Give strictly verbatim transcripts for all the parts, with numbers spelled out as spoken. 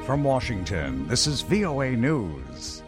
From Washington, this is V O A News.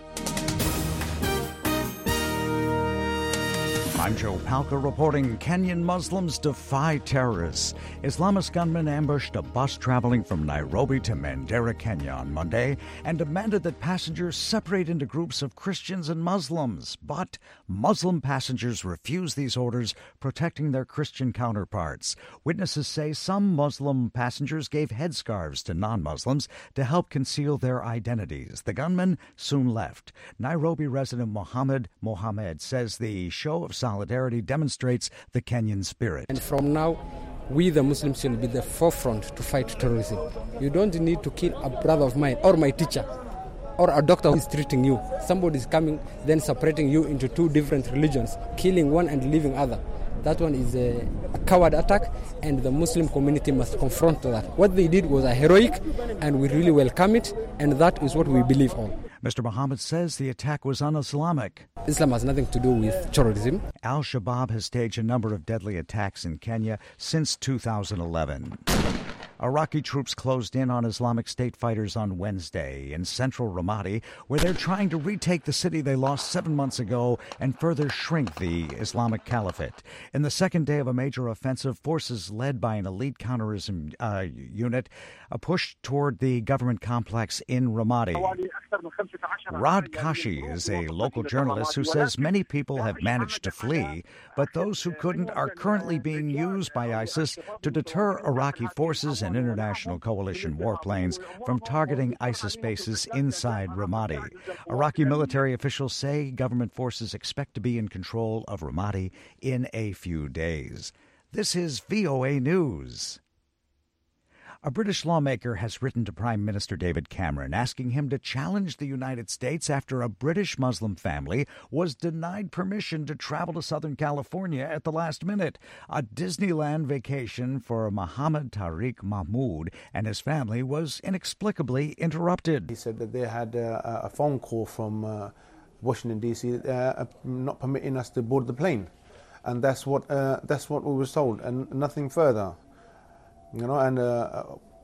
I'm Joe Palca reporting Kenyan Muslims defy terrorists. Islamist gunmen ambushed a bus traveling from Nairobi to Mandera, Kenya on Monday and demanded that passengers separate into groups of Christians and Muslims. But Muslim passengers refused these orders, protecting their Christian counterparts. Witnesses say some Muslim passengers gave headscarves to non-Muslims to help conceal their identities. The gunmen soon left. Nairobi resident Mohammed Mohammed says the show of solidarity demonstrates the Kenyan spirit. And from now, we the Muslims should be the forefront to fight terrorism. You don't need to kill a brother of mine or my teacher or a doctor who is treating you. Somebody is coming, then separating you into two different religions, killing one and leaving other. That one is a, a coward attack, and the Muslim community must confront that. What they did was a heroic, and we really welcome it, and that is what we believe on. Mister Mohammed says the attack was un-Islamic. Islam has nothing to do with terrorism. Al-Shabaab has staged a number of deadly attacks in Kenya since two thousand eleven. Iraqi troops closed in on Islamic State fighters on Wednesday in central Ramadi, where they're trying to retake the city they lost seven months ago and further shrink the Islamic Caliphate. In the second day of a major offensive, forces led by an elite counterterrorism uh, unit uh, pushed toward the government complex in Ramadi. Rod Kashi is a local journalist who says many people have managed to flee, but those who couldn't are currently being used by ISIS to deter Iraqi forces and international coalition warplanes from targeting ISIS bases inside Ramadi. Iraqi military officials say government forces expect to be in control of Ramadi in a few days. This is V O A News. A British lawmaker has written to Prime Minister David Cameron asking him to challenge the United States after a British Muslim family was denied permission to travel to Southern California at the last minute. A Disneyland vacation for Mohammed Tariq Mahmood and his family was inexplicably interrupted. He said that they had a, a phone call from uh, Washington, D C uh, not permitting us to board the plane. And that's what, uh, that's what we were told, and nothing further. You know, and uh,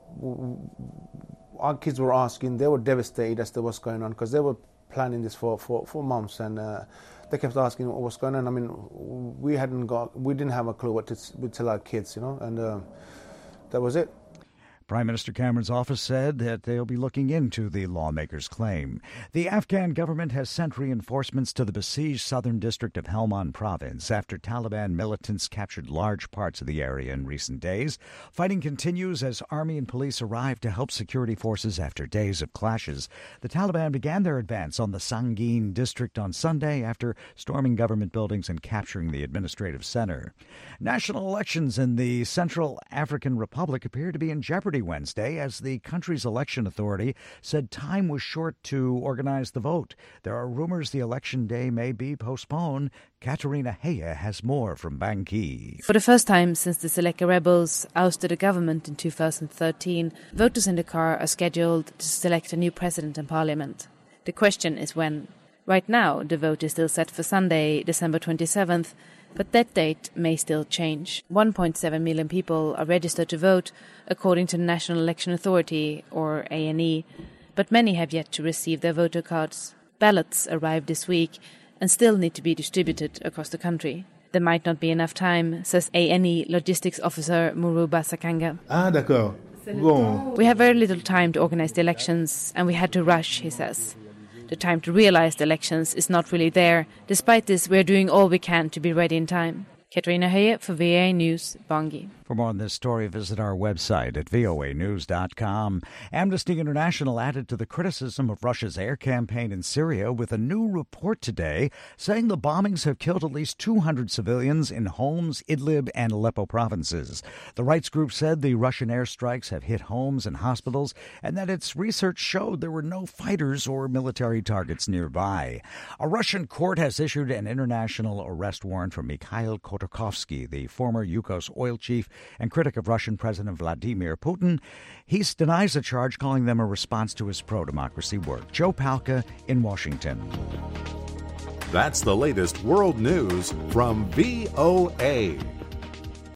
our kids were asking, they were devastated as to what's going on, because they were planning this for, for, for months, and uh, they kept asking what's going on. I mean, we hadn't got, we didn't have a clue what to we'd tell our kids, you know, and uh, that was it. Prime Minister Cameron's office said that they'll be looking into the lawmaker's claim. The Afghan government has sent reinforcements to the besieged southern district of Helmand province after Taliban militants captured large parts of the area in recent days. Fighting continues as army and police arrive to help security forces after days of clashes. The Taliban began their advance on the Sangin district on Sunday after storming government buildings and capturing the administrative center. National elections in the Central African Republic appear to be in jeopardy Wednesday as the country's election authority said time was short to organize the vote. There are rumors the election day may be postponed. Katerina Heya has more from Bangui. For the first time since the Seleka rebels ousted the government in two thousand thirteen, voters in Dakar are scheduled to select a new president and parliament. The question is when. Right now, the vote is still set for Sunday, December twenty-seventh, but that date may still change. one point seven million people are registered to vote, according to the National Election Authority, or A N E, but many have yet to receive their voter cards. Ballots arrived this week and still need to be distributed across the country. There might not be enough time, says A N E Logistics Officer Muruba Sakanga. Ah, d'accord. Bon. We have very little time to organize the elections, and we had to rush, he says. The time to realize the elections is not really there. Despite this, we are doing all we can to be ready in time. Katrina Heyer for V O A News, Bangui. For more on this story, visit our website at V O A news dot com. Amnesty International added to the criticism of Russia's air campaign in Syria with a new report today saying the bombings have killed at least two hundred civilians in Homs, Idlib, and Aleppo provinces. The rights group said the Russian airstrikes have hit homes and hospitals and that its research showed there were no fighters or military targets nearby. A Russian court has issued an international arrest warrant for Mikhail Khodorkovsky, the former Yukos oil chief and critic of Russian President Vladimir Putin. He denies the charge, calling them a response to his pro-democracy work. Joe Palca in Washington. That's the latest world news from V O A.